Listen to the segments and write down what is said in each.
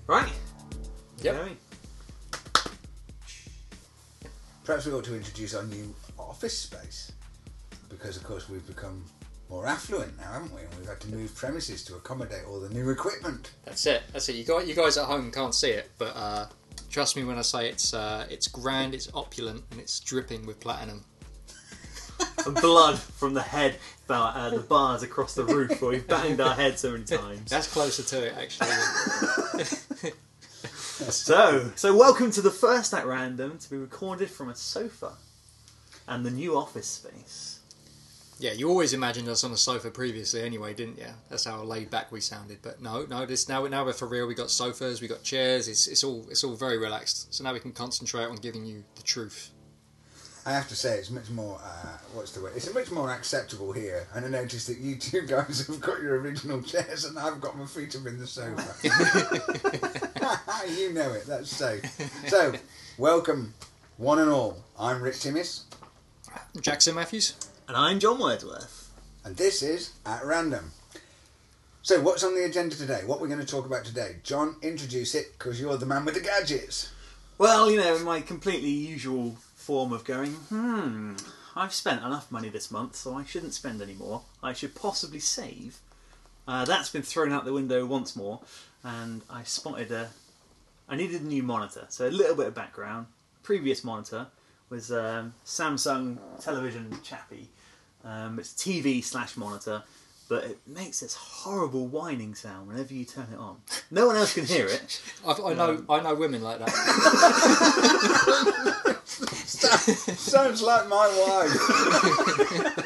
Right. Yep. Going. Perhaps we ought to introduce our new office space, because of course we've become more affluent now, haven't we? And we've had to move premises to accommodate all the new equipment. That's it. You guys at home can't see it, but trust me when I say it's grand, it's opulent, and it's dripping with platinum. And blood from the head, the bars across the roof where we've banged our head so many times. That's closer to it, actually. So welcome to the first at random to be recorded from a sofa and the new office space. Yeah, you always imagined us on a sofa previously anyway, didn't you? That's how laid back we sounded. But no, now we're for real. We got sofas, we got chairs. It's all very relaxed. So now we can concentrate on giving you the truth. I have to say, it's much more, it's much more acceptable here. And I noticed that you two guys have got your original chairs and I've got my feet up in the sofa. You know it, that's so. So, welcome, one and all. I'm Rick Timmis. Jackson Matthews. And I'm John Wordsworth. And this is At Random. So, what's on the agenda today? What we're going to talk about today? John, introduce it, because you're the man with the gadgets. Well, in my completely usual form of going, I've spent enough money this month, so I shouldn't spend any more. I should possibly save. That's been thrown out the window once more, and I spotted I needed a new monitor. So a little bit of background. Previous monitor was Samsung television chappy. It's TV/monitor, but it makes this horrible whining sound whenever you turn it on. No one else can hear it. I know women like that. Sounds like my wife.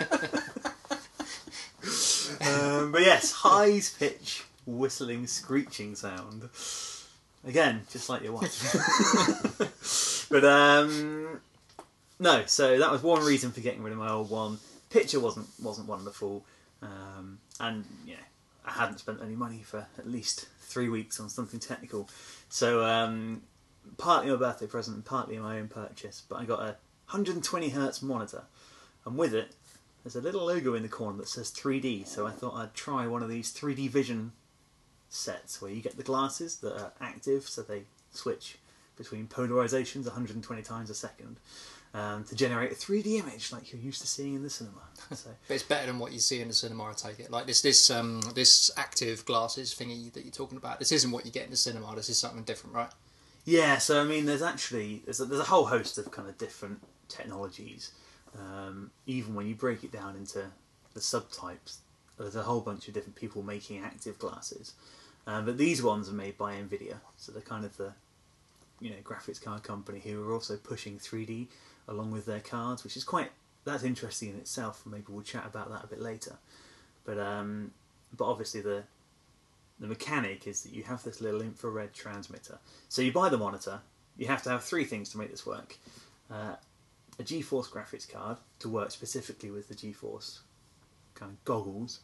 But yes, high pitch, whistling, screeching sound. Again, just like your wife. But no, so that was one reason for getting rid of my old one. Picture wasn't wonderful, and I hadn't spent any money for at least 3 weeks on something technical. So partly my birthday present and partly my own purchase. But I got a 120 Hz monitor, and with it, there's a little logo in the corner that says 3D. So I thought I'd try one of these 3D vision sets where you get the glasses that are active, so they switch between polarizations 120 times a second to generate a 3D image like you're used to seeing in the cinema. So. But it's better than what you see in the cinema, I take it. Like this active glasses thingy that you're talking about, this isn't what you get in the cinema, this is something different, right? Yeah, so I mean there's a whole host of kind of different technologies. Even when you break it down into the subtypes, there's a whole bunch of different people making active glasses. But these ones are made by Nvidia, so they're kind of the graphics card company who are also pushing 3D along with their cards, which is that's interesting in itself. Maybe we'll chat about that a bit later. But obviously the mechanic is that you have this little infrared transmitter. So you buy the monitor, you have to have three things to make this work. A GeForce graphics card to work specifically with the GeForce kind of goggles.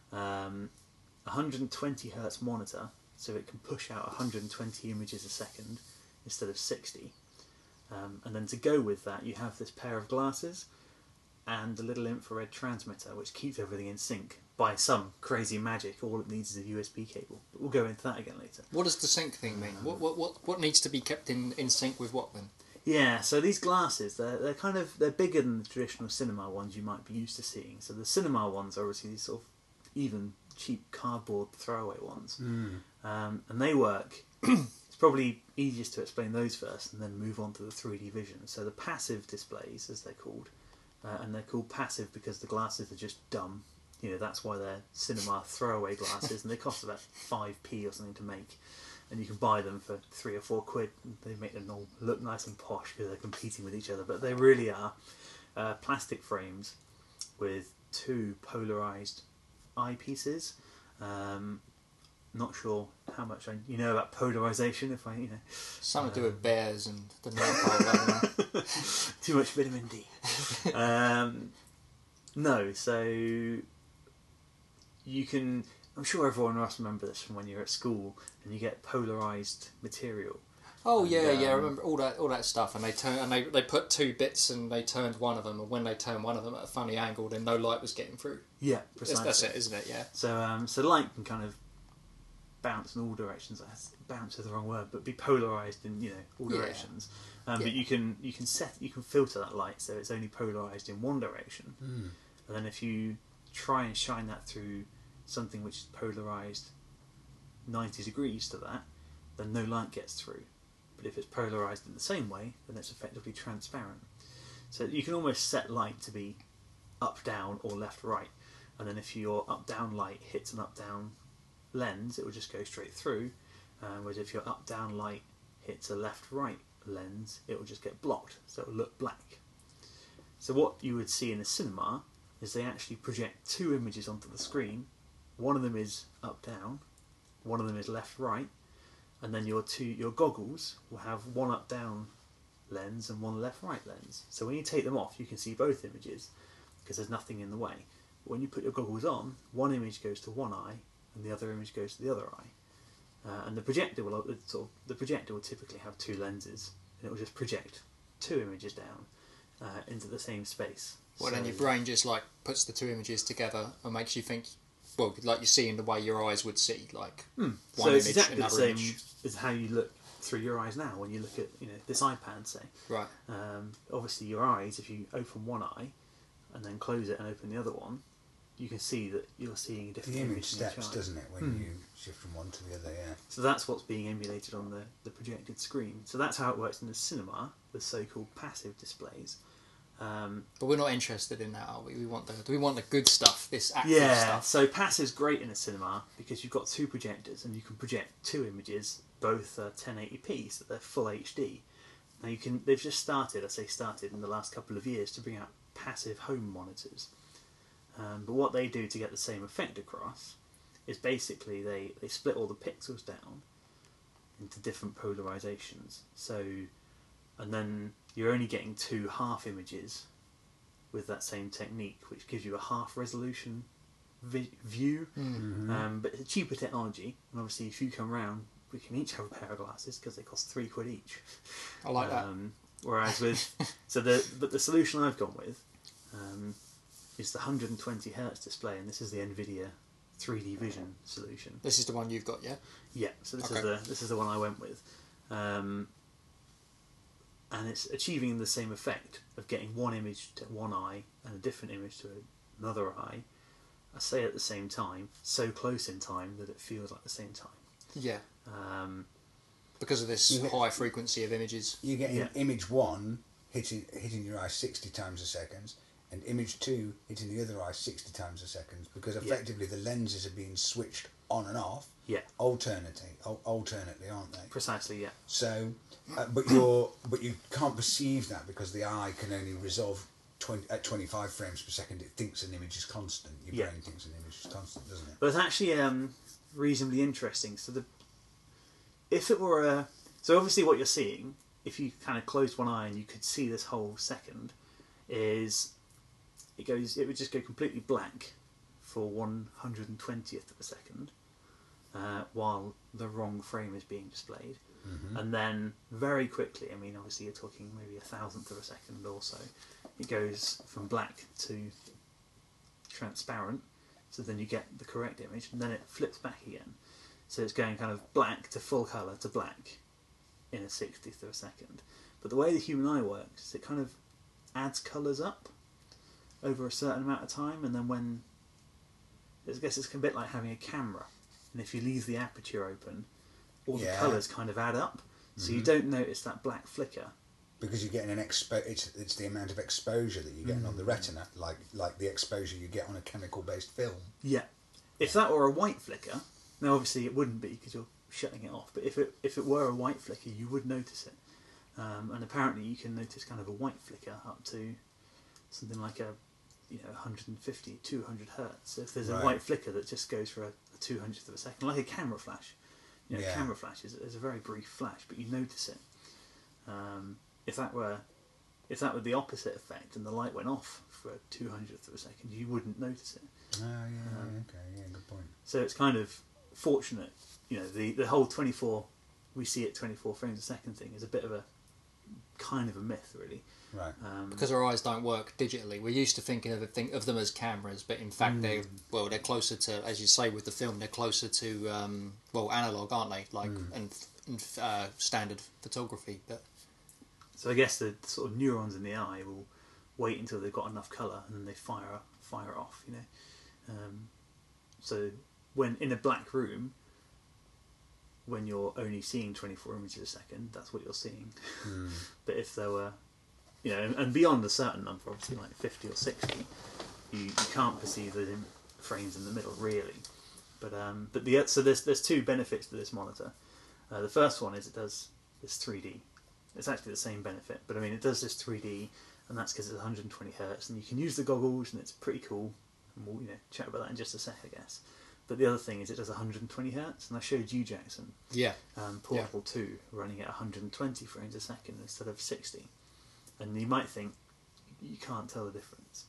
120 Hz monitor, so it can push out 120 images a second instead of 60. And then to go with that, you have this pair of glasses and the little infrared transmitter, which keeps everything in sync by some crazy magic. All it needs is a USB cable. But we'll go into that again later. What does the sync thing mean? What needs to be kept in sync with what then? Yeah, so these glasses, they're bigger than the traditional cinema ones you might be used to seeing. So the cinema ones are obviously these sort of even cheap cardboard throwaway ones. And they work. It's probably easiest to explain those first and then move on to the 3D vision. So the passive displays, as they're called, and they're called passive because the glasses are just dumb. That's why they're cinema throwaway glasses, and they cost about 5p or something to make. And you can buy them for £3 or £4. They make them all look nice and posh because they're competing with each other. But they really are plastic frames with two polarised eyepieces. Not sure how much you know about polarisation. Something to do with bears and the North Pole. Too much vitamin D. No, so you can. I'm sure everyone must remember this from when you're at school and you get polarised material. Oh yeah, I remember all that stuff. And they put two bits and they turned one of them, and when they turned one of them at a funny angle, then no light was getting through. Yeah, precisely. That's it, isn't it? Yeah. So light can kind of bounce in all directions. Bounce is the wrong word, but be polarized in all directions. But you can filter that light so it's only polarized in one direction. And then if you try and shine that through something which is polarized 90 degrees to that, then no light gets through. But if it's polarized in the same way, then it's effectively transparent. So you can almost set light to be up, down, or left, right. And then if your up, down light hits an up, down lens, it will just go straight through. Whereas if your up, down light hits a left, right lens, it will just get blocked. So it will look black. So what you would see in a cinema is they actually project two images onto the screen. One of them is up, down. One of them is left, right. And then your goggles will have one up, down lens and one left, right lens. So when you take them off, you can see both images because there's nothing in the way. But when you put your goggles on, one image goes to one eye and the other image goes to the other eye. And the projector will typically have two lenses, and it will just project two images down into the same space. Well, then your brain just like puts the two images together and makes you think, well, like you see in the way your eyes would see, like one so image, it's exactly the another same image. as how you look through your eyes now when you look at this iPad, say. Right. Obviously, your eyes, if you open one eye and then close it and open the other one, you can see that you're seeing a different The image image in each steps, eye. doesn't it, when you shift from one to the other, yeah. So that's what's being emulated on the projected screen. So that's how it works in the cinema, the so-called passive displays. But we're not interested in that, are we? We want the good stuff, this active Yeah, stuff. so passive's great in a cinema because you've got two projectors and you can project two images, both 1080p, so they're full HD. Now they've just started in the last couple of years to bring out passive home monitors. But what they do to get the same effect across is basically they split all the pixels down into different polarizations. So, and then you're only getting two half images with that same technique, which gives you a half resolution view. But it's a cheaper technology, and obviously if you come round, we can each have a pair of glasses because they cost £3 each. I like that. Whereas with the solution I've gone with is the 120 Hz display, and this is the NVIDIA 3D Vision solution. This is the one you've got, yeah? Yeah, so this is the one I went with. And it's achieving the same effect of getting one image to one eye and a different image to another eye, I say at the same time, so close in time that it feels like the same time. Yeah. Because of this high frequency of images. You get image one hitting your eye 60 times a second, and image two hitting the other eye 60 times a second, because effectively the lenses are being switched on and off alternately, aren't they? Precisely, yeah. So, but you can't perceive that because the eye can only resolve at 25 frames per second. It thinks an image is constant. Your brain thinks an image is constant, doesn't it? But it's actually reasonably interesting. So if it were so obviously what you're seeing, if you kind of closed one eye and you could see this whole second, is it would just go completely black for 1/120th of a second, while the wrong frame is being displayed. And then very quickly, I mean obviously you're talking maybe 1,000th of a second or so, it goes from black to transparent, so then you get the correct image, and then it flips back again. So it's going kind of black to full colour to black in a 60th of a second. But the way the human eye works is it kind of adds colours up over a certain amount of time, and then when, I guess it's a bit like having a camera, and if you leave the aperture open, all the colours kind of add up, so you don't notice that black flicker. Because you're getting it's the amount of exposure that you're getting on the retina, like the exposure you get on a chemical-based film. Yeah. If that were a white flicker, now obviously it wouldn't be because you're shutting it off, but if it were a white flicker, you would notice it. And apparently you can notice kind of a white flicker up to something like 150, 200 hertz. So if there's a white flicker that just goes for a 200th of a second, like a camera flash. Camera flash is a very brief flash, but you notice it. If that were the opposite effect and the light went off for a 200th of a second, you wouldn't notice it. Good point. So it's kind of fortunate, the whole 24 frames a second thing is a bit of a kind of a myth, really. Right. Because our eyes don't work digitally. We're used to thinking of them as cameras, but in fact they're closer to, as you say with the film, they're closer to analog, aren't they? Like and standard photography. But so I guess the sort of neurons in the eye will wait until they've got enough colour and then they fire off. You know, so when in a black room, when you're only seeing 24 images a second, that's what you're seeing. But if there were, you know, and beyond a certain number, obviously like 50 or 60, you can't perceive those frames in the middle really. But so there's two benefits to this monitor. The first one is it does this 3D. It's actually the same benefit, but I mean it does this 3D, and that's because it's 120 Hz, and you can use the goggles, and it's pretty cool. And we'll chat about that in just a sec, I guess. But the other thing is it does 120 Hz, and I showed you, Jackson, Portal 2 running at 120 frames a second instead of 60. And you might think you can't tell the difference.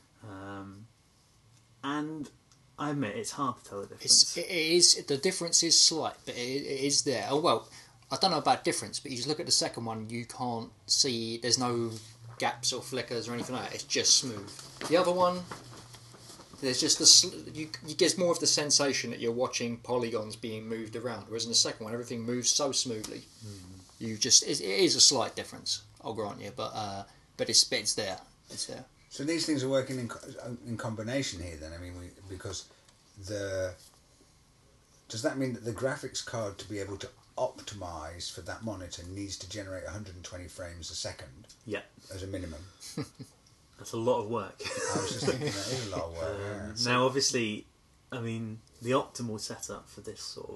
And I admit it's hard to tell the difference. It is, the difference is slight, but it is there. Oh, well, I don't know about difference, but you just look at the second one, you can't see, there's no gaps or flickers or anything like that, it's just smooth. The other one, there's just you get more of the sensation that you're watching polygons being moved around, whereas in the second one everything moves so smoothly. You just it is a slight difference, I'll grant you, but it's there. It's there. So these things are working in combination here, then. I mean, because does that mean that the graphics card, to be able to optimize for that monitor, needs to generate 120 frames a second? Yeah, as a minimum. That's a lot of work. I was just thinking that is a lot of work. Yeah. Now, obviously, I mean, the optimal setup for this sort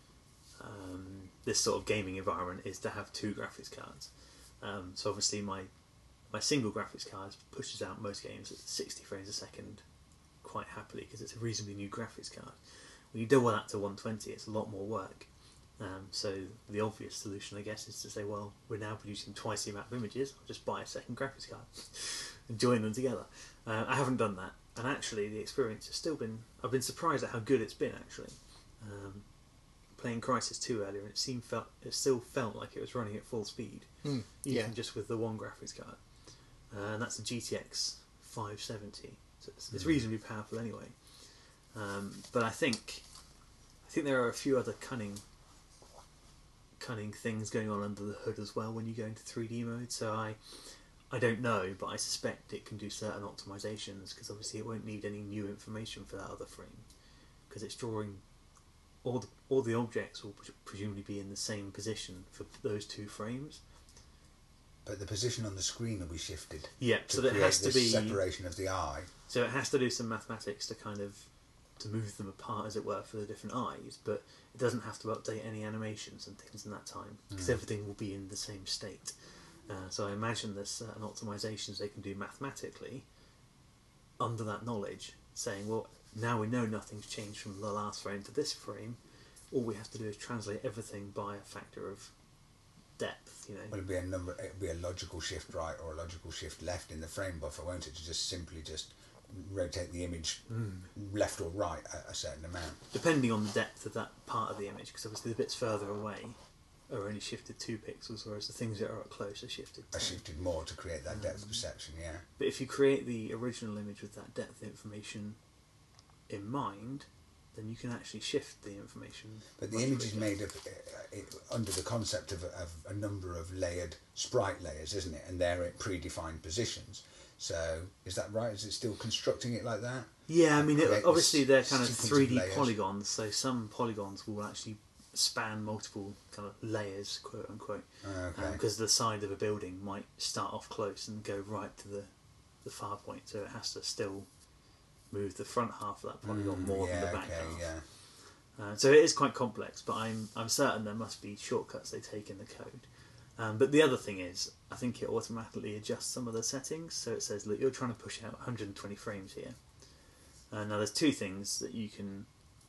of gaming environment is to have two graphics cards. So obviously, my single graphics card pushes out most games at 60 frames a second quite happily because it's a reasonably new graphics card. When you double that to 120, it's a lot more work. So the obvious solution, I guess, is to say, well, we're now producing twice the amount of images. I'll just buy a second graphics card and join them together. I haven't done that, and actually the experience has still been... I've been surprised at how good it's been, actually. Playing Crysis 2 earlier, and it still felt like it was running at full speed, even just with the one graphics card. And that's a GTX 570, so it's reasonably powerful anyway. But I think there are a few other cunning things going on under the hood as well when you go into 3D mode. So I don't know, but I suspect it can do certain optimizations because obviously it won't need any new information for that other frame because it's drawing all the objects will presumably be in the same position for those two frames. But the position on the screen will be shifted. Yeah, so that has to be separation of the eye. So it has to do some mathematics to move them apart, as it were, for the different eyes, but it doesn't have to update any animations and things in that time because everything will be in the same state. So I imagine there's certain optimizations they can do mathematically under that knowledge, saying, well, now we know nothing's changed from the last frame to this frame. All we have to do is translate everything by a factor of depth. Well, it'll be a logical shift right or a logical shift left in the frame buffer, won't it? To just simply rotate the image left or right a certain amount. Depending on the depth of that part of the image, because obviously the bits further away are only shifted 2 pixels, whereas the things that are up close are shifted 10. Are shifted more to create that depth perception, yeah. But if you create the original image with that depth information in mind, then you can actually shift the information. But the image is made of under the concept of a number of layered sprite layers, isn't it? And they're at predefined positions. So is that right? Is it still constructing it like that? Yeah, I mean, obviously they're kind of 3D polygons, so some polygons will actually span multiple kind of layers, quote unquote, because the side of a building might start off close and go right to the far point, so it has to still move the front half of that polygon more than the back half. So it is quite complex, but I'm certain there must be shortcuts they take in the code. But the other thing is, I think it automatically adjusts some of the settings, so it says, look, you're trying to push out 120 frames here. Now there's two things that you can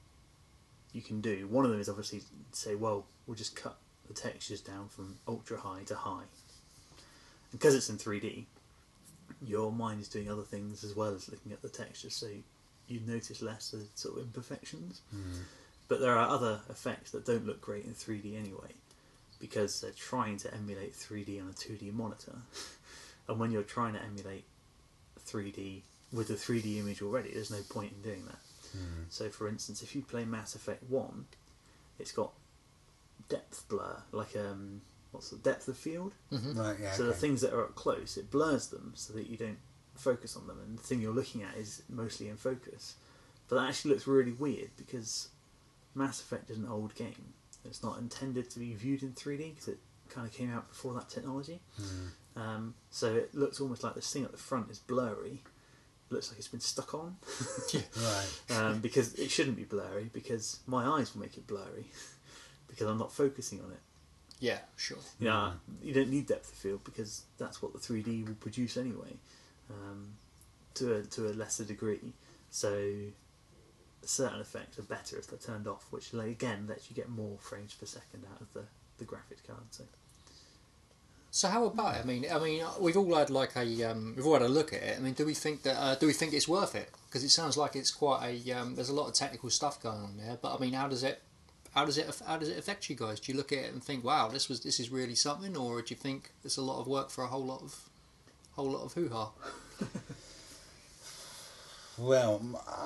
do. One of them is obviously say, well, we'll just cut the textures down from ultra high to high. And because it's in 3D, your mind is doing other things as well as looking at the textures, so you notice less of the sort of imperfections. But there are other effects that don't look great in 3D anyway. because they're trying to emulate 3D on a 2D monitor. And when you're trying to emulate 3D with a 3D image already, there's no point in doing that. So for instance, if you play Mass Effect 1, it's got depth blur, like what's the depth of field? Right, yeah. So the things that are up close, it blurs them so that you don't focus on them, and the thing you're looking at is mostly in focus. But that actually looks really weird because Mass Effect is an old game. It's not intended to be viewed in 3D because it kind of came out before that technology. So it looks almost like this thing at the front is blurry. It looks like it's been stuck on. Right. Because it shouldn't be blurry, because my eyes will make it blurry because I'm not focusing on it. Yeah, sure. Yeah, you don't need depth of field because that's what the 3D will produce anyway, to a lesser degree. So certain effects are better if they're turned off, which again lets you get more frames per second out of the graphics card. So how about it? I mean, we've all had we've all had a look at it. I mean, do we think it's worth it? Because it sounds like it's quite there's a lot of technical stuff going on there. But I mean, how does it affect you guys? Do you look at it and think, wow, this is really something, or do you think it's a lot of work for a whole lot of hoo-ha? Well,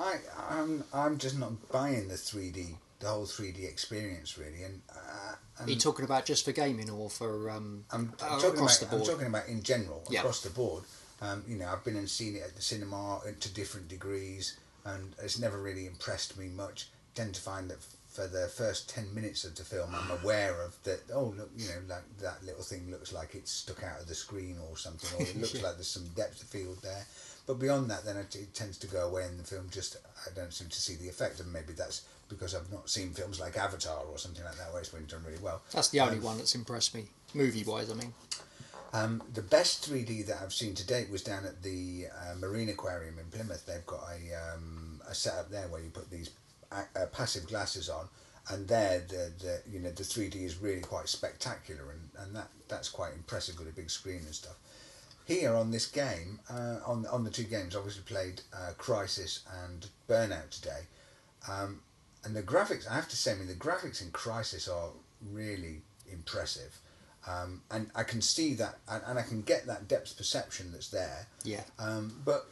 I'm just not buying the whole 3D experience really, and are you talking about just for gaming or for I'm across the board? I'm talking about in general, Yeah. across the board. I've been and seen it at the cinema to different degrees, and it's never really impressed me much. I tend to find that for the first 10 minutes of the film, I'm aware of that. Oh, look, like that little thing looks like it's stuck out of the screen or something, or it looks like there's some depth of field there. But beyond that, then it tends to go away, and the film I don't seem to see the effect. And maybe that's because I've not seen films like Avatar or something like that where it's been done really well. That's the only one that's impressed me, movie-wise, I mean. The best 3D that I've seen to date was down at the Marine Aquarium in Plymouth. They've got a setup there where you put these passive glasses on, and there the 3D is really quite spectacular, and that's quite impressive with a big screen and stuff. Here on this game, on the two games, obviously played Crysis and Burnout today, and the graphics, I have to say, the graphics in Crysis are really impressive, and I can see that, and I can get that depth perception that's there. Yeah. But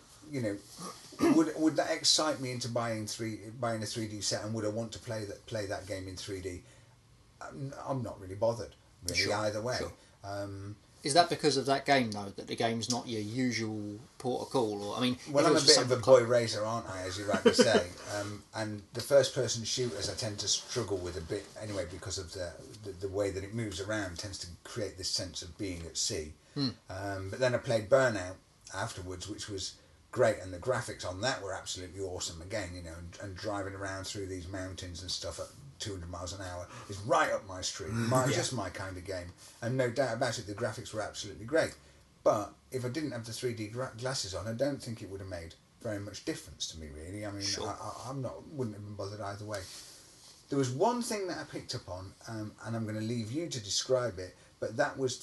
would that excite me into buying a 3D set, and would I want to play that game in 3D? I'm not really bothered, really, either way. Sure. Is that because of that game, though, that the game's not your usual port of call? Or, I mean, well, I'm a bit of a boy racer, aren't I, as you rightly say? And the first-person shooters I tend to struggle with a bit anyway, because of the way that it moves around tends to create this sense of being at sea. But then I played Burnout afterwards, which was great, and the graphics on that were absolutely awesome again, and driving around through these mountains and stuff at 200 miles an hour is right up my street, just my kind of game, and no doubt about it, the graphics were absolutely great. But if I didn't have the 3D glasses on, I don't think it would have made very much difference to me, really. I mean, sure. I wouldn't have been bothered either way. There was one thing that I picked up on, and I'm going to leave you to describe it, but that was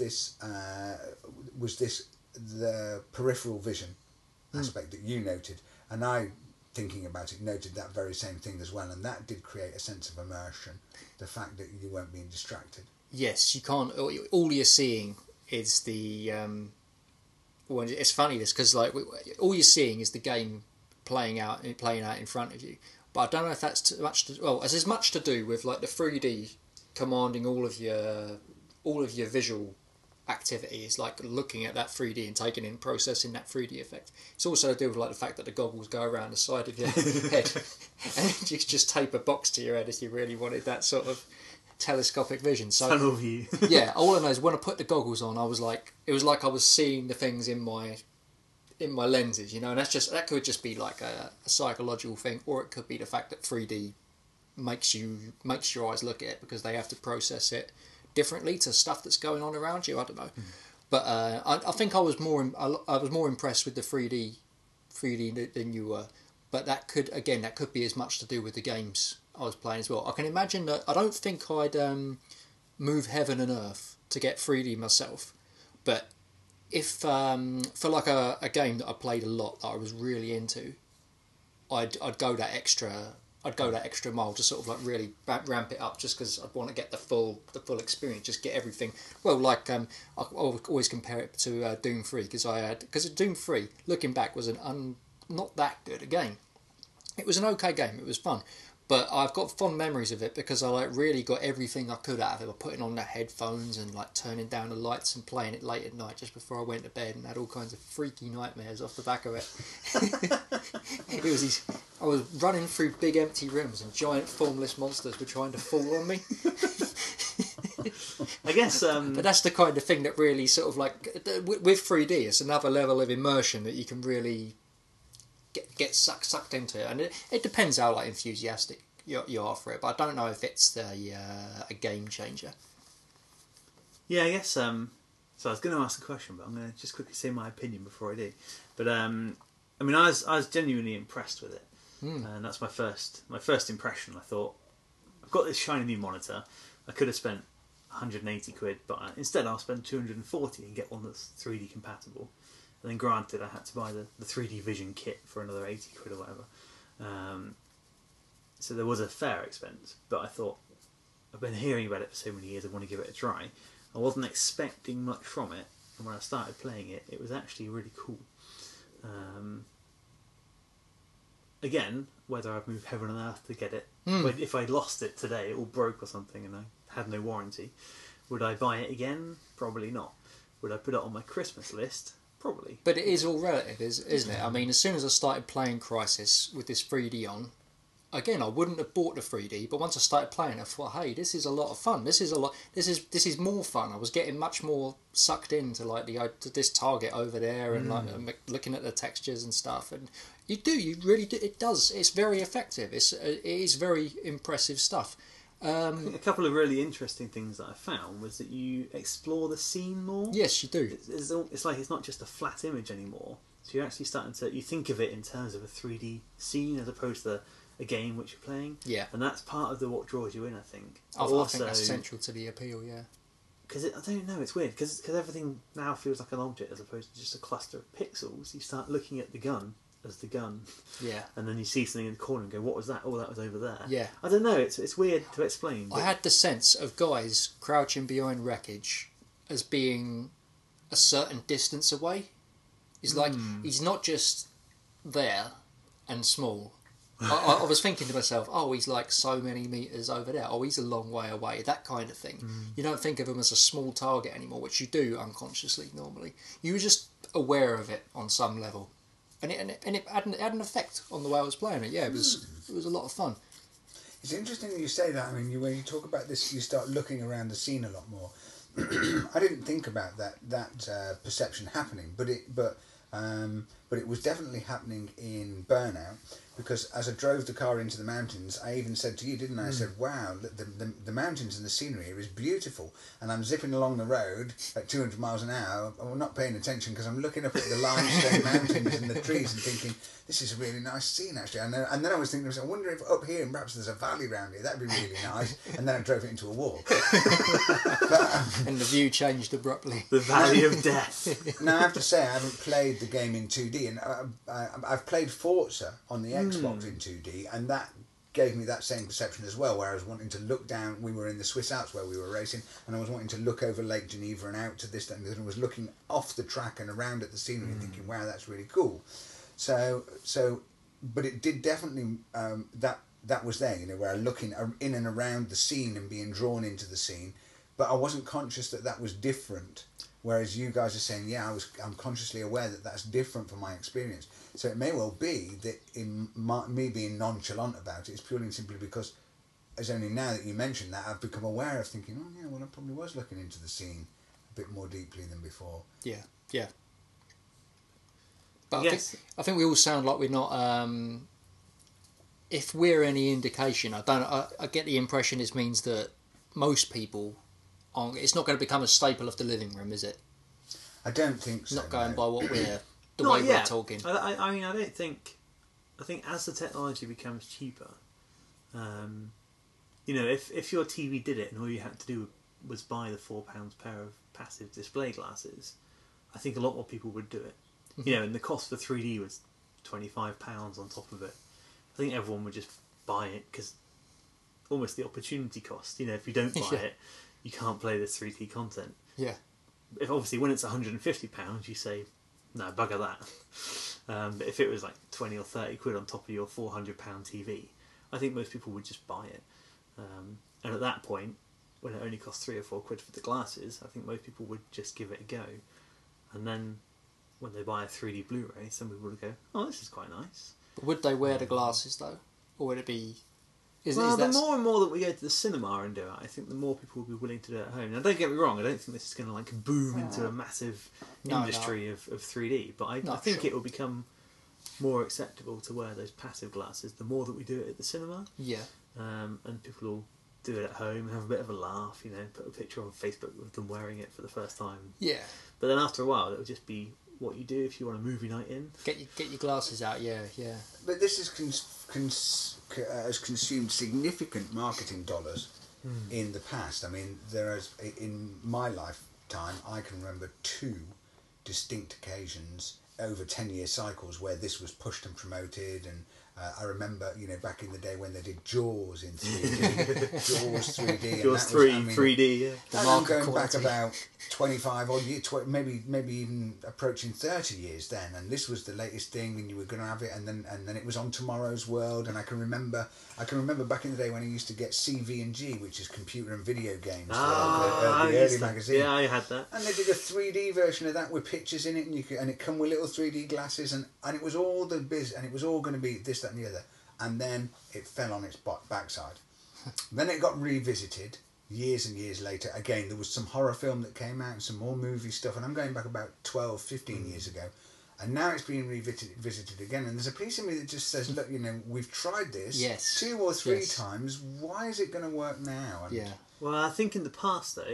the peripheral vision aspect that you noted, and I, thinking about it, noted that very same thing as well, and that did create a sense of immersion, the fact that you weren't being distracted. Yes, you can't, all you're seeing is the well, it's funny this, because all you're seeing is the game playing out in front of you, but I don't know if that's too much it's as much to do with the 3D commanding all of your visual activity is looking at that 3D and taking in, processing that 3D effect. It's also to do with the fact that the goggles go around the side of your head, and you just tape a box to your head if you really wanted that sort of telescopic vision. So tunnel view. Yeah, all I know is when I put the goggles on, it was like I was seeing the things in my lenses, and that could just be a psychological thing, or it could be the fact that 3D makes your eyes look at it because they have to process it differently to stuff that's going on around you. I don't know, but I think I was more impressed with the 3D than you were. But that could be as much to do with the games I was playing as well. I can imagine that. I don't think I'd move heaven and earth to get 3D myself, but if for a game that I played a lot that I was really into, I'd go that extra I'd go that extra mile to sort of like really ramp it up, just because I'd want to get the full experience, just get everything. Well, like I always compare it to Doom 3, because Doom 3, looking back, was not that good a game. It was an okay game. It was fun. But I've got fond memories of it because I like really got everything I could out of it by putting on the headphones and like turning down the lights and playing it late at night just before I went to bed, and had all kinds of freaky nightmares off the back of it. It was I was running through big empty rooms and giant formless monsters were trying to fall on me. I guess. But that's the kind of thing that really sort of like with 3D, it's another level of immersion that you can really get sucked into it, and it depends how like enthusiastic you are for it. But I don't know if it's a game changer. Yeah, I guess. So I was going to ask a question, but I'm going to just quickly say my opinion before I do. But I mean, I was genuinely impressed with it, and that's my first impression. I thought, I've got this shiny new monitor. I could have spent 180 quid, but instead I'll spend 240 and get one that's 3D compatible. And then granted, I had to buy the 3D Vision kit for another 80 quid or whatever. So there was a fair expense, but I thought, I've been hearing about it for so many years, I want to give it a try. I wasn't expecting much from it, and when I started playing it, it was actually really cool. Again, whether I've moved heaven and earth to get it, but if I lost it today, it all broke or something, and I had no warranty, would I buy it again? Probably not. Would I put it on my Christmas list? Probably. But it is all relative, isn't it? I mean, as soon as I started playing Crysis with this 3D on, again, I wouldn't have bought the 3D, but once I started playing, I thought, hey, this is a lot of fun. This is more fun. I was getting much more sucked into like to this target over there, and like looking at the textures and stuff. And you really do. It does. It's very effective. It is very impressive stuff. I think a couple of really interesting things that I found was that you explore the scene more. Yes, you do. It's like it's not just a flat image anymore. So you're actually starting to you think of it in terms of a 3D scene as opposed to a game which you're playing. Yeah. And that's part of what draws you in, I think. I think that's central to the appeal. Yeah. Because I don't know, it's weird because everything now feels like an object as opposed to just a cluster of pixels. You start looking at the gun as the gun. Yeah. And then you see something in the corner and go, what was that? Oh, that was over there. Yeah. I don't know, it's weird to explain. I had the sense of guys crouching behind wreckage as being a certain distance away. He's like, he's not just there and small. I was thinking to myself, oh, he's like so many metres over there. Oh, he's a long way away. That kind of thing. You don't think of him as a small target anymore, which you do unconsciously normally. You were just aware of it on some level. And it had an effect on the way I was playing it. Yeah, it was a lot of fun. It's interesting that you say that. I mean, when you talk about this, you start looking around the scene a lot more. I didn't think about that perception happening, but it was definitely happening in Burnout, because as I drove the car into the mountains, I even said to you, didn't I? I said, wow, the mountains and the scenery here is beautiful. And I'm zipping along the road at 200 miles an hour. I'm not paying attention because I'm looking up at the limestone mountains and the trees and thinking, this is a really nice scene, actually. And then I was thinking, I wonder if up here, perhaps there's a valley around here. That'd be really nice. And then I drove it into a wall. And the view changed abruptly. The Valley of Death. Now, I have to say, I haven't played the game in 2D, and I've played Forza on the Xbox in 2D, and that gave me that same perception as well, where I was wanting to look down. We were in the Swiss Alps where we were racing, and I was wanting to look over Lake Geneva and out to this, and I was looking off the track and around at the scenery, thinking, wow, that's really cool. So, but it did definitely, that was there, where I'm looking in and around the scene and being drawn into the scene, but I wasn't conscious that was different. Whereas you guys are saying, yeah, I'm consciously aware that that's different from my experience. So it may well be that in me being nonchalant about it, it's purely and simply because it's only now that you mentioned that I've become aware of thinking, oh yeah, well I probably was looking into the scene a bit more deeply than before. Yeah. But yes. I think we all sound like we're not. If we're any indication, I get the impression this means that most people. It's not going to become a staple of the living room, is it? I don't think so. Not going by what we're Not way yet. we're talking. I mean, I don't think. I think as the technology becomes cheaper, if your TV did it and all you had to do was buy the £4 pair of passive display glasses, I think a lot more people would do it. And the cost for 3D was £25 on top of it. I think everyone would just buy it because almost the opportunity cost. If you don't buy it, you can't play this 3D content. Yeah. If obviously when it's £150, you say, no, bugger that. But if it was like 20 or 30 quid on top of your £400 TV, I think most people would just buy it. And at that point, when it only costs 3 or 4 quid for the glasses, I think most people would just give it a go. And then when they buy a 3D Blu-ray, some people would go, oh, this is quite nice. But would they wear the glasses though? Or would it be... The more and more that we go to the cinema and do it, I think the more people will be willing to do it at home. Now, don't get me wrong, I don't think this is going to like boom into a massive industry of 3D, but I think it will become more acceptable to wear those passive glasses the more that we do it at the cinema. Yeah. And people will do it at home and have a bit of a laugh, put a picture on Facebook of them wearing it for the first time. Yeah. But then after a while, it will just be what you do if you want a movie night in. Get your glasses out, yeah. But this has consumed significant marketing dollars in the past. I mean, in my lifetime, I can remember 2 distinct occasions over 10-year cycles where this was pushed and promoted, and I remember, back in the day when they did Jaws in 3D, Jaws 3D, Jaws and 3D, yeah. And I'm going back about 25 odd years, maybe even approaching 30 years then, and this was the latest thing, and you were going to have it, and then it was on Tomorrow's World, and I can remember back in the day when I used to get CV&G, which is computer and video games, the early magazine. Yeah, I had that. And they did a 3D version of that with pictures in it, and it come with little 3D glasses, and it was all the biz, and it was all going to be this, that, and the other, and then it fell on its backside. Then it got revisited years and years later. Again, there was some horror film that came out and some more movie stuff, and I'm going back about 12, 15 years ago, and now it's being revisited again, and there's a piece of me that just says, look, we've tried this 2 or 3 times, why is it going to work now? And well, I think in the past though,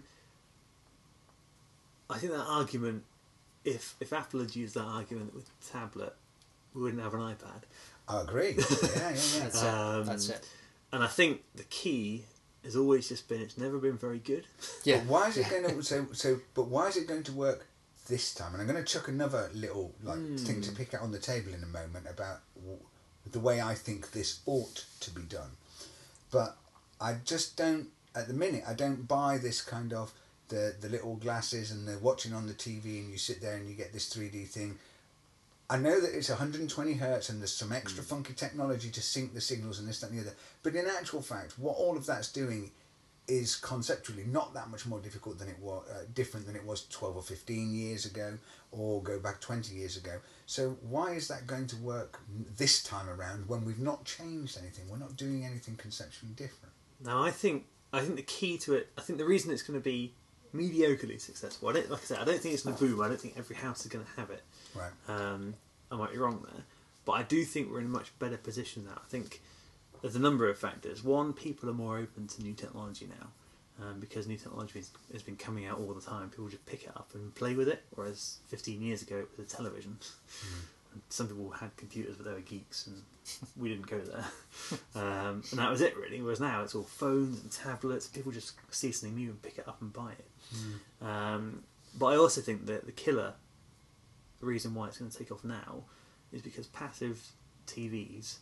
I think that argument, if Apple had used that argument with the tablet, we wouldn't have an iPad. I agree. Yeah. That's it. And I think the key has always just been it's never been very good. Yeah. But why is it going to? But why is it going to work this time? And I'm going to chuck another little thing to pick out on the table in a moment about the way I think this ought to be done. But I just don't. At the minute, I don't buy this kind of the little glasses and the watching on the TV and you sit there and you get this 3D thing. I know that it's 120 hertz and there's some extra funky technology to sync the signals and this, that and the other. But in actual fact, what all of that's doing is conceptually not that much more difficult than it was, different than it was 12 or 15 years ago, or go back 20 years ago. So why is that going to work this time around when we've not changed anything? We're not doing anything conceptually different. Now, I think the key to it, I think the reason it's going to be mediocrely successful, like I said, I don't think it's going to boom. I don't think every house is going to have it. Right. I might be wrong there, but I do think we're in a much better position now. I think there's a number of factors. One, people are more open to new technology now, because new technology has been coming out all the time. People just pick it up and play with it, whereas 15 years ago it was a television. And some people had computers, but they were geeks, and we didn't go there. And that was it, really. Whereas now it's all phones and tablets. People just see something new and pick it up and buy it. But I also think that the reason why it's going to take off now is because passive TVs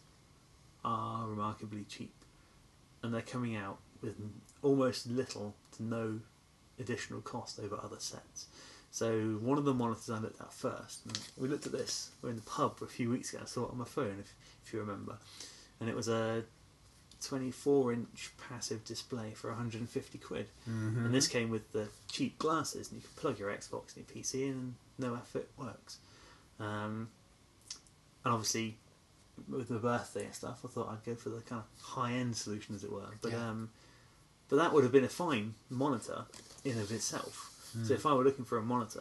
are remarkably cheap, and they're coming out with almost little to no additional cost over other sets. So one of the monitors I looked at first, and we looked at this, we were in the pub a few weeks ago, I saw it on my phone if you remember, and it was a 24-inch passive display for 150 quid. And this came with the cheap glasses, and you could plug your Xbox and your PC in and no effort works. And obviously with my birthday and stuff, I thought I'd go for the kind of high-end solution, as it were, but that would have been a fine monitor in of itself. So if I were looking for a monitor,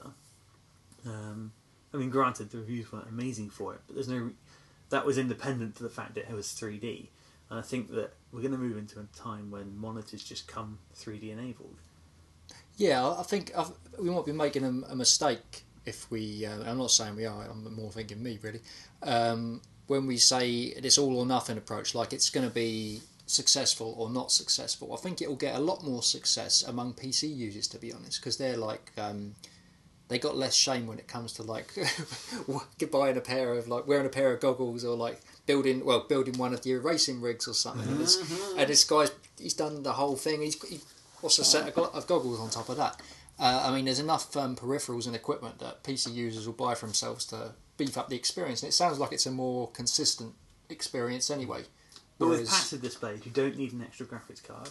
granted the reviews weren't amazing for it, but that was independent to the fact that it was 3D. And I think that we're going to move into a time when monitors just come 3D enabled. Yeah, I think we might be making a mistake if we... I'm not saying we are, I'm more thinking me, really. When we say this all or nothing approach, like it's going to be successful or not successful, I think it will get a lot more success among PC users, to be honest, because they're like... they got less shame when it comes to like buying a pair of wearing a pair of goggles or like building one of the racing rigs or something. And this guy's he's done the whole thing. He what's a set of goggles on top of that. I mean, there's enough peripherals and equipment that PC users will buy for themselves to beef up the experience, and it sounds like it's a more consistent experience anyway. But with passive displays, you don't need an extra graphics card.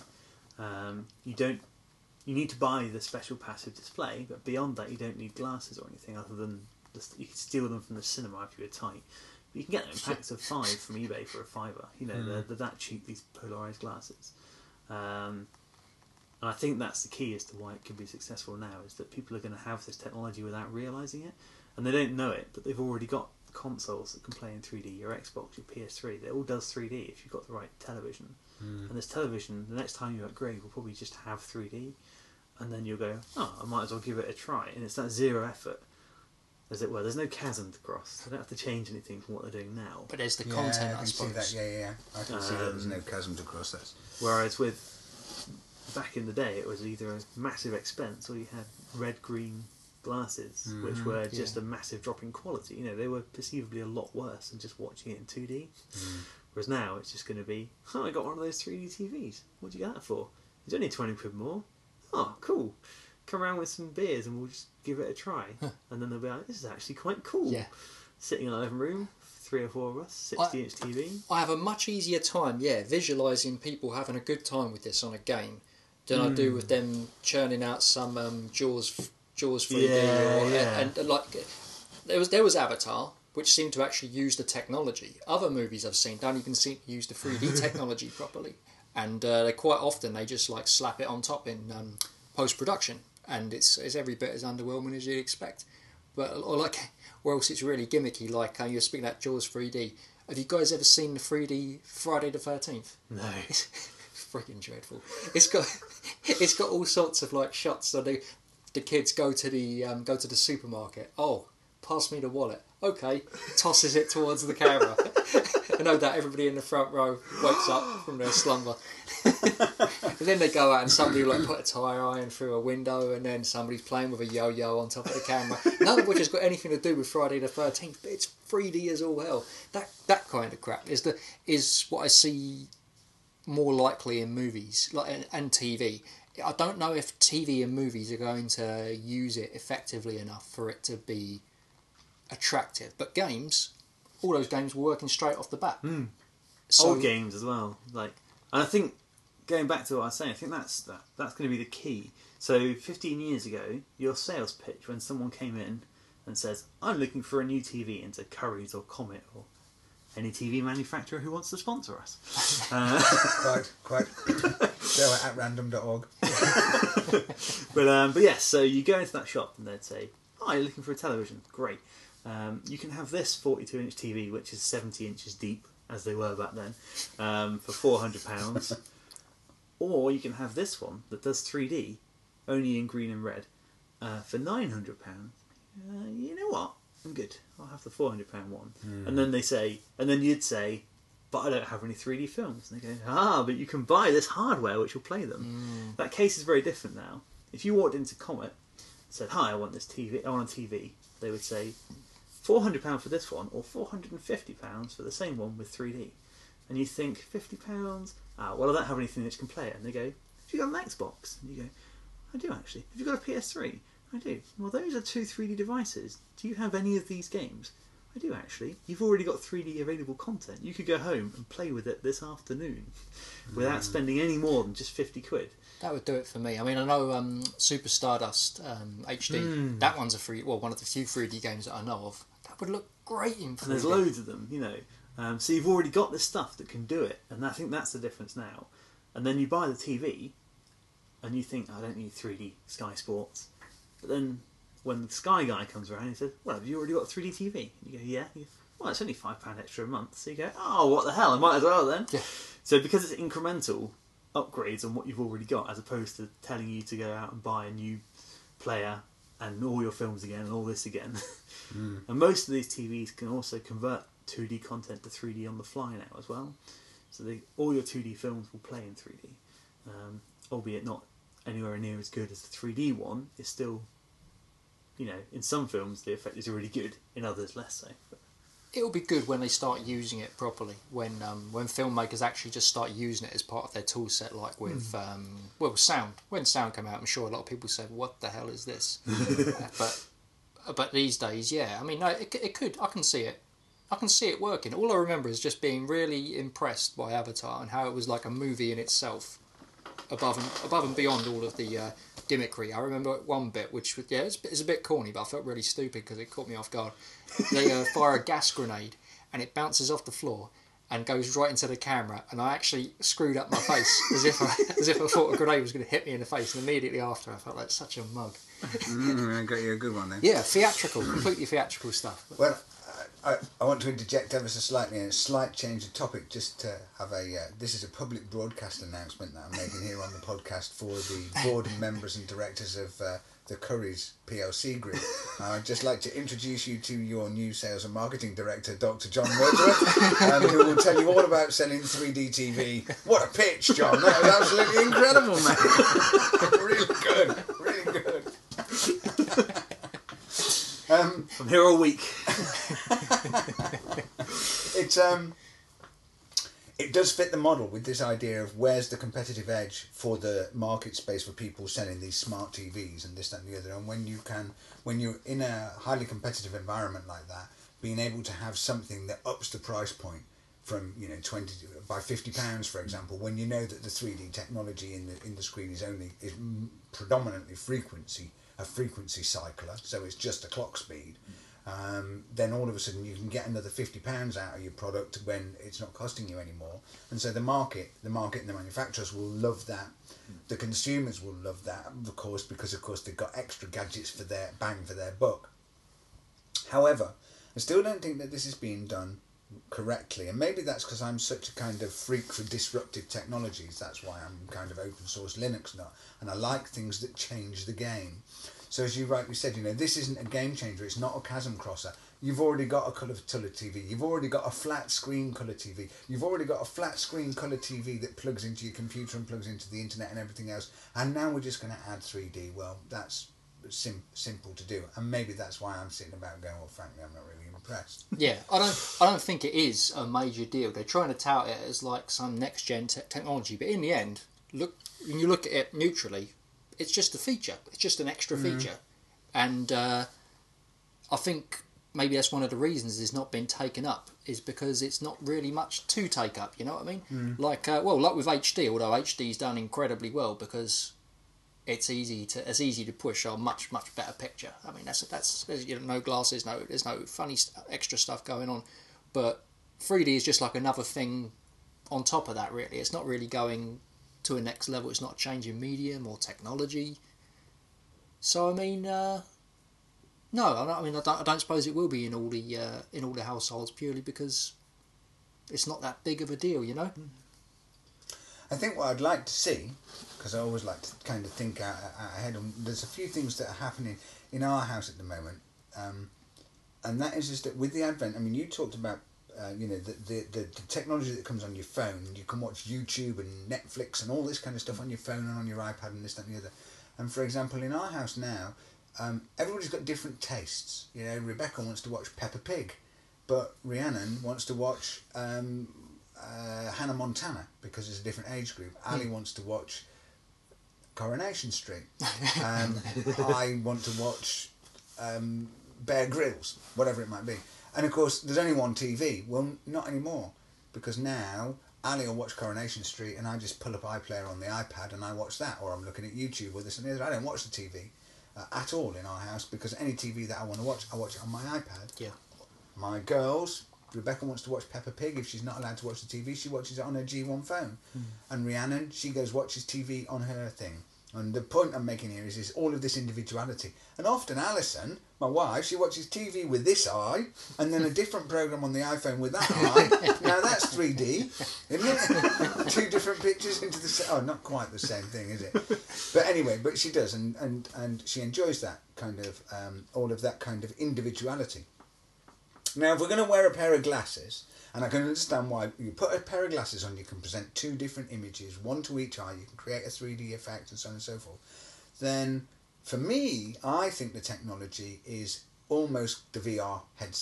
You need to buy the special passive display, but beyond that, you don't need glasses or anything other than you can steal them from the cinema if you were tight. But you can get them in packs of 5 from eBay for $5. You know, they're that cheap, these polarised glasses. And I think that's the key as to why it can be successful now, is that people are going to have this technology without realising it. And they don't know it, but they've already got consoles that can play in 3D. Your Xbox, your PS3, it all does 3D if you've got the right television. And this television, the next time you upgrade, will probably just have 3D. And then you'll go, oh, I might as well give it a try. And it's that zero effort, as it were. There's no chasm to cross. They don't have to change anything from what they're doing now. But there's the content, I suppose. See that. Yeah. I can see that there's no chasm to cross. Whereas back in the day, it was either a massive expense or you had red-green glasses, which were just a massive drop in quality. You know, they were perceivably a lot worse than just watching it in 2D. Whereas now, it's just going to be, oh, I got one of those 3D TVs. What do you get that for? It's only 20 quid more. Oh, cool. Come around with some beers and we'll just give it a try. And then they'll be like, this is actually quite cool. Yeah. Sitting in a living room, 3 or 4 of us, 60-inch TV. I have a much easier time, visualising people having a good time with this on a game than I do with them churning out some Jaws 3D. And like, there was Avatar, which seemed to actually use the technology. Other movies I've seen don't even seem to use the 3D technology properly. And they quite often they just like slap it on top in post-production, and it's every bit as underwhelming as you'd expect. But or else it's really gimmicky. Like you're speaking about Jaws 3D. Have you guys ever seen the 3D Friday the 13th? No. It's freaking dreadful. It's got all sorts of like shots. So the kids go to the supermarket. Oh, pass me the wallet. Okay, tosses it towards the camera. I know that everybody in the front row wakes up from their slumber. And then they go out and somebody will put a tyre iron through a window, and then somebody's playing with a yo-yo on top of the camera. None of which has got anything to do with Friday the 13th, but it's 3D as all hell. That kind of crap is what I see more likely in movies and TV. I don't know if TV and movies are going to use it effectively enough for it to be attractive, but games, all those games were working straight off the bat. So, old games as well, and I think going back to what I was saying, I think that's going to be the key. So 15 years ago, your sales pitch when someone came in and says, "I'm looking for a new TV," into Currys or Comet or any TV manufacturer who wants to sponsor us. Quite. Go at random.org. But yes, so you go into that shop and they'd say, "Oh, you're looking for a television? Great. You can have this 42-inch TV, which is 70 inches deep, as they were back then, for £400. Or you can have this one that does 3D, only in green and red, for £900. You know what? I'm good. I'll have the £400 one." And then you'd say, "But I don't have any 3D films." And they go, but you can buy this hardware which will play them. That case is very different now. If you walked into Comet and said, "Hi, I want this TV. I want a TV," they would say, £400 for this one, or £450 for the same one with 3D. And you think, £50? Well, I don't have anything that can play it. And they go, "Have you got an Xbox?" And you go, "I do actually." "Have you got a PS3? "I do." "Well, those are 2 3D devices. Do you have any of these games?" "I do actually." You've already got 3D available content. You could go home and play with it this afternoon without spending any more than just 50 quid. That would do it for me. I mean, I know Super Stardust HD, that one's one of the few 3D games that I know of. That would look great in 3D. And there's loads of them, so you've already got this stuff that can do it, and I think that's the difference now. And then you buy the TV, and you think, "I don't need 3D Sky Sports." But then when the Sky guy comes around, he says, "Well, have you already got 3D TV?" And you go, "Yeah." You go, "Well, it's only £5 extra a month." So you go, "Oh, what the hell, I might as well then." Yeah. So because it's incremental upgrades on what you've already got, as opposed to telling you to go out and buy a new player and all your films again and all this again. And most of these TVs can also convert 2D content to 3D on the fly now as well. So all your 2D films will play in 3D, albeit not anywhere near as good as the 3D one. It's still, in some films the effect is really good, in others less so. But it'll be good when they start using it properly. When filmmakers actually just start using it as part of their tool set, like with sound. When sound came out, I'm sure a lot of people said, "What the hell is this?" But these days, yeah. I mean, no, it could. I can see it. I can see it working. All I remember is just being really impressed by Avatar and how it was like a movie in itself, above and beyond all of the gimmickry. I remember one bit, which it's a bit corny, but I felt really stupid because it caught me off guard. They fire a gas grenade and it bounces off the floor and goes right into the camera, and I actually screwed up my face as if I thought a grenade was going to hit me in the face, and immediately after I felt like such a mug. I got you a good one then. Yeah, theatrical, completely theatrical stuff. Well, I want to interject ever so slightly, and a slight change of topic, just to have this is a public broadcast announcement that I'm making here on the podcast for the board and members and directors of the Currys PLC group. I'd just like to introduce you to your new sales and marketing director, Dr. John Wordsworth, who will tell you all about selling 3D TV. What a pitch, John! That was absolutely incredible, man. Really good. I'm here all week. It does fit the model with this idea of where's the competitive edge for the market space for people selling these smart TVs and this, that and the other. And when you're in a highly competitive environment like that, being able to have something that ups the price point from £20 by £50, for example, when you know that the 3D technology in the screen is predominantly a frequency cycler, so it's just a clock speed. Then all of a sudden you can get another £50 out of your product when it's not costing you anymore. And so the market and the manufacturers will love that. The consumers will love that, of course, because of course they've got extra gadgets for their bang for their buck. However, I still don't think that this is being done correctly, and maybe that's because I'm such a kind of freak for disruptive technologies. That's why I'm kind of open source Linux nut, and I like things that change the game. So as you rightly said, this isn't a game changer, it's not a chasm crosser. You've already got a colour TV, you've already got a flat screen colour TV, you've already got a flat screen colour TV that plugs into your computer and plugs into the internet and everything else, and now we're just going to add 3D. Well, that's simple to do, and maybe that's why I'm sitting about going, well, frankly, I'm not really impressed. Yeah, I don't think it is a major deal. They're trying to tout it as like some next gen technology, but in the end, when you look at it neutrally, it's just a feature. It's just an extra feature, and I think maybe that's one of the reasons it's not been taken up, is because it's not really much to take up. You know what I mean? Like with HD, although HD's done incredibly well because it's easy to push a much better picture. I mean that's no glasses, there's no funny extra stuff going on, but 3D is just like another thing on top of that. Really, it's not really going to a next level. It's not changing medium or technology. So I mean, no, I don't suppose it will be in all the households, purely because it's not that big of a deal, I think what I'd like to see, because I always like to kind of think out ahead, and there's a few things that are happening in our house at the moment, and that is just that with the advent. I mean, you talked about the technology that comes on your phone. You can watch YouTube and Netflix and all this kind of stuff on your phone and on your iPad and this, that and the other. And for example, in our house now, everybody's got different tastes. Rebecca wants to watch Peppa Pig, but Rhiannon wants to watch Hannah Montana because it's a different age group. Ali wants to watch Coronation Street. I want to watch Bear Grylls, whatever it might be. And of course, there's only one TV. Well, not anymore, because now Ali will watch Coronation Street, and I just pull up iPlayer on the iPad and I watch that, or I'm looking at YouTube or this and the other. I don't watch the TV at all in our house, because any TV that I want to watch, I watch it on my iPad. Yeah. My girls, Rebecca wants to watch Peppa Pig. If she's not allowed to watch the TV, she watches it on her G1 phone. And Rhiannon, she watches TV on her thing. And the point I'm making here is all of this individuality. And often Alison, my wife, she watches TV with this eye, and then a different programme on the iPhone with that eye. Now that's 3D, isn't it? Two different pictures into the same... Oh, not quite the same thing, is it? But anyway, but she does, and she enjoys that kind of, all of that kind of individuality. Now, if we're going to wear a pair of glasses, and I can understand why you put a pair of glasses on, you can present two different images, one to each eye, you can create a 3D effect and so on and so forth, then for me, I think the technology is almost the VR headset.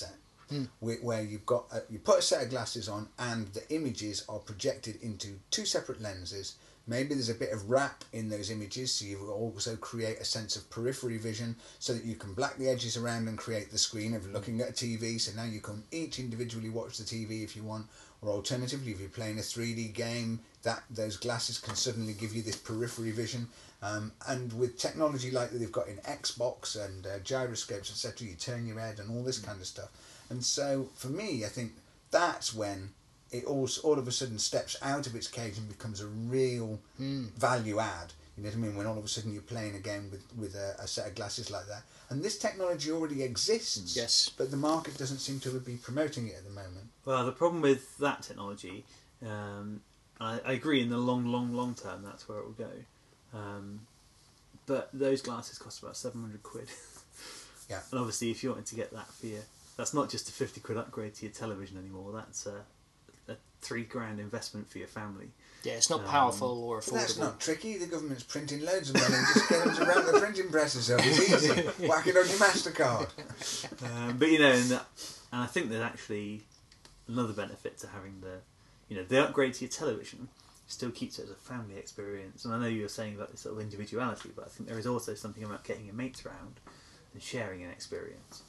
where you've got you put a set of glasses on and the images are projected into two separate lenses. Maybe there's a bit of wrap in those images, so you also create a sense of periphery vision so that you can black the edges around and create the screen of looking at a TV. So now you can each individually watch the TV if you want, or alternatively, if you're playing a 3D game, that those glasses can suddenly give you this periphery vision. And with technology like that they've got in Xbox and gyroscopes, etc., you turn your head and all this kind of stuff. And so for me, I think that's when it all of a sudden steps out of its cage and becomes a real value add. You know what I mean? When all of a sudden you're playing a game with a set of glasses like that. And this technology already exists. Yes. But the market doesn't seem to be promoting it at the moment. Well, the problem with that technology, I agree in the long term that's where it will go. But those glasses cost about 700 quid. Yeah. And obviously if you wanted to get that for your... That's not just a 50 quid upgrade to your television anymore, that's a £3,000 investment for your family. Yeah, it's not powerful or affordable. That's not tricky. The government's printing loads of money. Just get them to round the printing presses up. It's easy. Whack it on your MasterCard. But you know, and I think there's actually another benefit to having the upgrade to your television. Still keeps it as a family experience. And I know you were saying about this sort of individuality, but I think there is also something about getting your mates round and sharing an experience.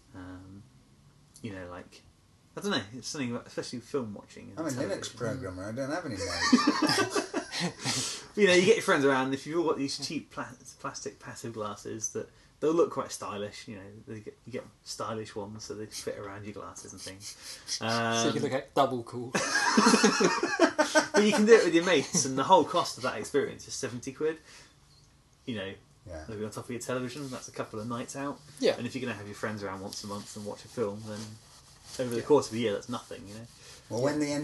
Like, I don't know, it's something about, especially film watching. I'm a Linux programmer, I don't have any mates. You get your friends around, and if you've all got these cheap plastic passive glasses that they'll look quite stylish, you get stylish ones so they fit around your glasses and things. So you can look at double cool. But you can do it with your mates, and the whole cost of that experience is 70 quid. Maybe on top of your television, that's a couple of nights out. Yeah. And if you're going to have your friends around once a month and watch a film, then over the course of a year, that's nothing, Well, when the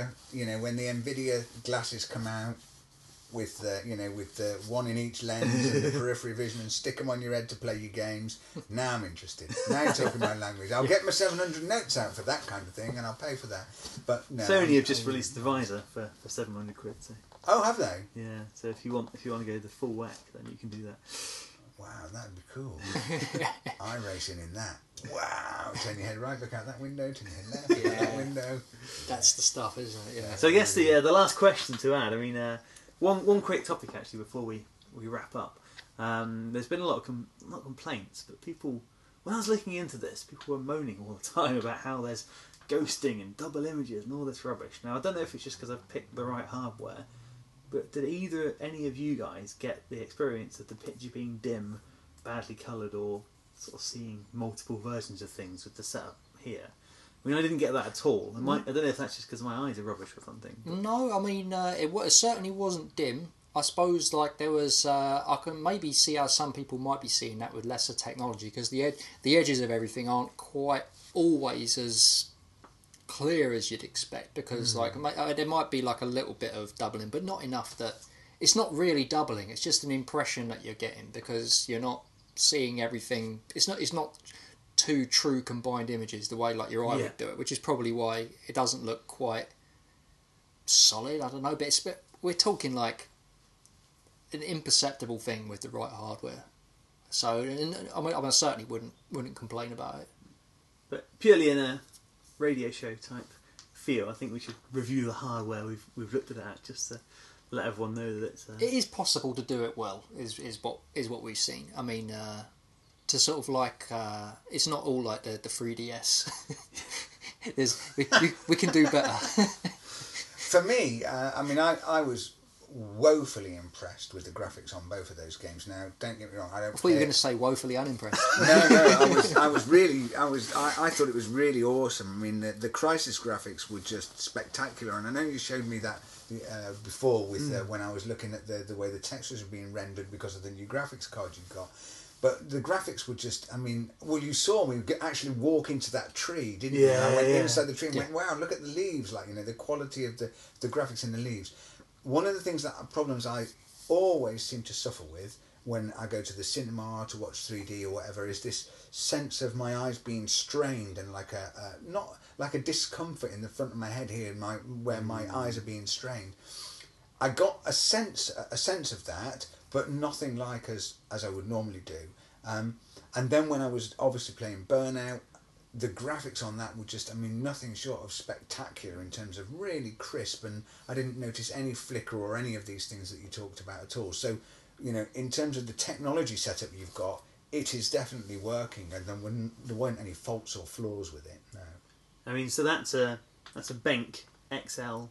Nvidia glasses come out with the one in each lens and the periphery vision and stick them on your head to play your games, now I'm interested. Now you're talking my language. I'll get my 700 notes out for that kind of thing, and I'll pay for that. But no. Sony have just released the visor for 700 quid. So. Oh, have they? Yeah. So if you want to go the full whack, then you can do that. Wow, that'd be cool. iRacing in that. Wow, turn your head right, look out that window, turn your head left, look out that window. That's the stuff, isn't it? Yeah. So I guess the last question to add, I mean, one quick topic actually before we wrap up. There's been a lot of complaints, but people, when I was looking into this, people were moaning all the time about how there's ghosting and double images and all this rubbish. Now, I don't know if it's just because I've picked the right hardware, but did any of you guys get the experience of the picture being dim, badly coloured, or sort of seeing multiple versions of things with the setup here? I mean, I didn't get that at all. I don't know if that's just because my eyes are rubbish or something. But... No, I mean, it certainly wasn't dim. I suppose there was... I can maybe see how some people might be seeing that with lesser technology, because the edges of everything aren't quite always as clear as you'd expect, because there might be a little bit of doubling, but not enough that... It's not really doubling, it's just an impression that you're getting, because you're not seeing everything. It's not two true combined images the way your eye would do it, which is probably why it doesn't look quite solid. I don't know, but we're talking an imperceptible thing with the right hardware. So I certainly wouldn't complain about it. But purely in a radio show type feel, I think we should review the hardware we've looked at it just to let everyone know that it's... It is possible to do it well, is what we've seen. I mean, to sort of it's not all like the 3DS. we can do better. For me, I was woefully impressed with the graphics on both of those games. Now, don't get me wrong, I thought you were going to say woefully unimpressed. No, I thought it was really awesome. I mean, the Crysis graphics were just spectacular, and I know you showed me that before with when I was looking at the way the textures were being rendered because of the new graphics card you've got. But the graphics were just, you saw me actually walk into that tree, didn't you? I went inside the tree and went, wow, look at the leaves, the quality of the graphics in the leaves. One of the problems I always seem to suffer with when I go to the cinema to watch 3D or whatever is this sense of my eyes being strained and not like a discomfort in the front of my head here, where my eyes are being strained. I got a sense of that, but nothing like as I would normally do. And then when I was obviously playing Burnout, the graphics on that were just, I mean, nothing short of spectacular in terms of really crisp, and I didn't notice any flicker or any of these things that you talked about at all. So, you know, in terms of the technology setup you've got, it is definitely working, and there weren't any faults or flaws with it. No. I mean, so that's a Benk XL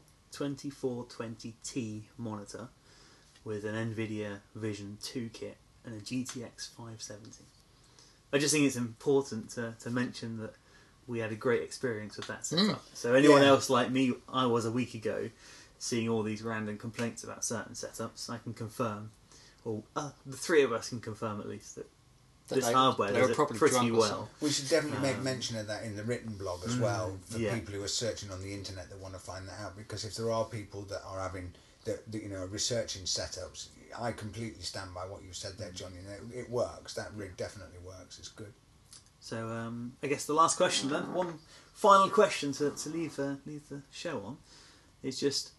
2420T monitor with an NVIDIA Vision 2 kit and a GTX 570. I just think it's important to mention that we had a great experience with that setup. So anyone else like me, I was a week ago, seeing all these random complaints about certain setups, I can confirm, or the three of us can confirm at least, that this hardware does it pretty well. We should definitely make mention of that in the written blog as well, for people who are searching on the internet that want to find that out, because if there are people that are having, that you know, researching setups, I completely stand by what you said there, John. You know, it works. That rig definitely works. It's good. So I guess the last question then, one final question to leave the show on, is just,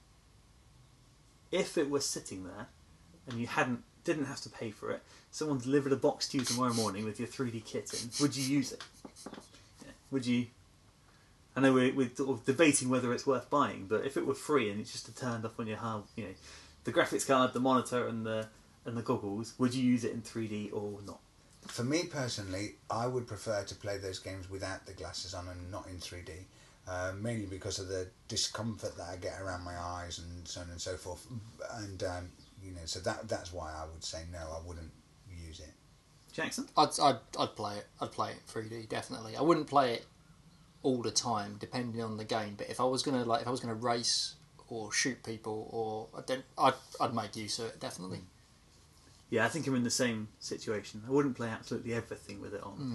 if it was sitting there and you didn't have to pay for it, someone delivered a box to you tomorrow morning with your 3D kit in, would you use it? Yeah. Would you? I know we're sort of debating whether it's worth buying, but if it were free and it's just turned up on your hard, you know, the graphics card, the monitor, and the goggles, would you use it in 3D or not? For me personally, I would prefer to play those games without the glasses on and not in 3D, mainly because of the discomfort that I get around my eyes and so on and so forth. And you know, so that's why I would say no, I wouldn't use it. Jackson? I'd play it. I'd play it in 3D, definitely. I wouldn't play it all the time, depending on the game. But if I was gonna race or shoot people, or I'd make use of it, definitely. Yeah, I think I'm in the same situation. I wouldn't play absolutely everything with it on.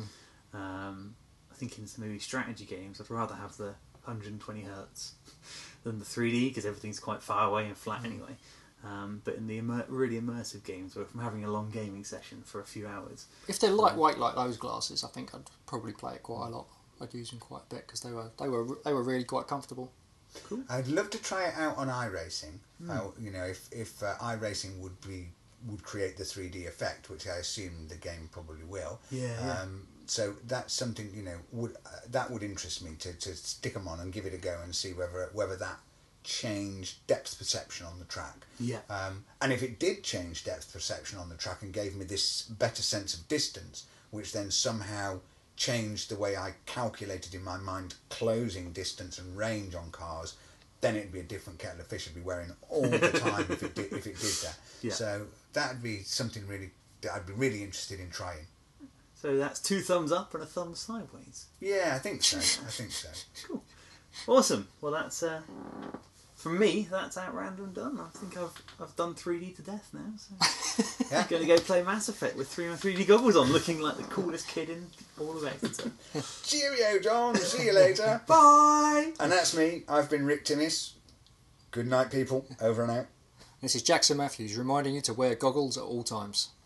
I think in some maybe strategy games, I'd rather have the 120 hertz than the 3D, because everything's quite far away and flat anyway. But in the really immersive games, where if I'm having a long gaming session for a few hours, if they're lightweight like those glasses, I think I'd probably play it quite a lot. I'd use them quite a bit because they were really quite comfortable. Cool. I'd love to try it out on iRacing. You know, if iRacing would create the 3D effect, which I assume the game probably will. Yeah. So that's something, you know, that would interest me to stick them on and give it a go and see whether that changed depth perception on the track. Yeah. And if it did change depth perception on the track and gave me this better sense of distance, which then somehow changed the way I calculated in my mind closing distance and range on cars, then it'd be a different kettle of fish I'd be wearing all the time if it did that. Yeah. So that'd be something that I'd be really interested in trying. So that's 2 thumbs up and a thumb sideways. Yeah, I think so. Cool. Awesome. Well, that's from me. That's Outlander and done. I think I've done 3D to death now. So Yeah. I'm going to go play Mass Effect with 3D goggles on, looking like the coolest kid in all of Exeter. Cheerio, John. See you later. Bye. And that's me. I've been Rick Timmis. Good night, people. Over and out. This is Jackson Matthews reminding you to wear goggles at all times.